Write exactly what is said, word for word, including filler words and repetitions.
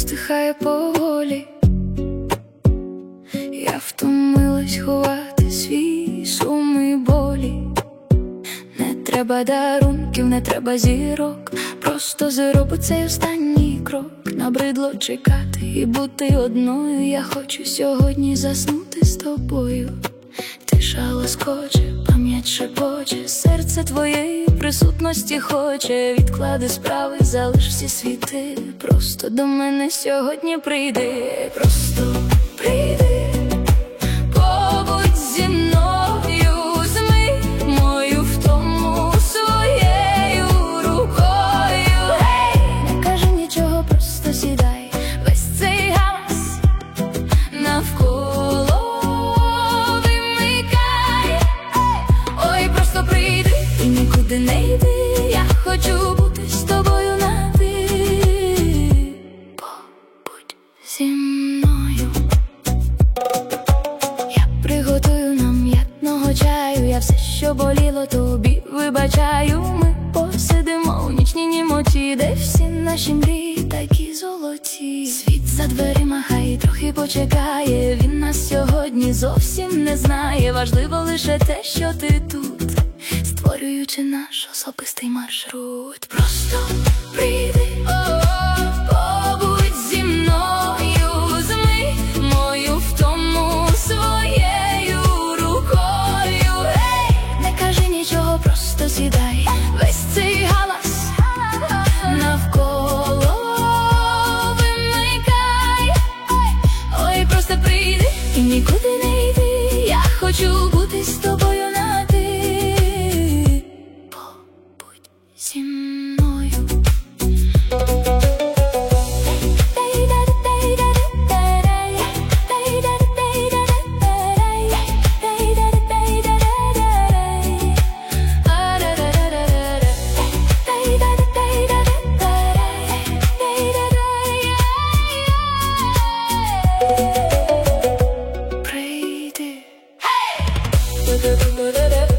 стихає поволі. Я втомилась ховати свій сум і болі. Не треба дарунків, не треба зірок, просто зроби цей останній крок. Набридло чекати і бути одною. Я хочу сьогодні заснути з тобою. Тиша лоскоче, пам'ять шепоче, серце твоєї присутності хоче. Відклади справи, залиш всі світи, просто до мене сьогодні прийди, просто прийди. Побудь зі мною, змий мою втому своєю рукою. Гей, не кажи нічого, просто сідай. Весь цей галас навколо вимикай. Ой, просто прийди і нікуди не йди. Я хочу бути з тобою на ти. Побудь зі мною. Я приготую нам м'ятного чаю. Я все, що боліло, тобі вибачаю. Ми посидимо у нічній німоті, де всі наші мрії такі золоті. Світ за дверима хай трохи почекає. Він нас сьогодні зовсім не знає. Важливо лише те, що ти тут, створюючи наш особистий маршрут. Просто прийди, побудь зі мною, змий мою втому своєю рукою. Ей, не кажи нічого, просто сідай. Весь цей галас навколо вимикай. Ой, просто прийди і нікуди не йди. Я хочу бути з тобою на ти. Побудь зі мною. Прийди.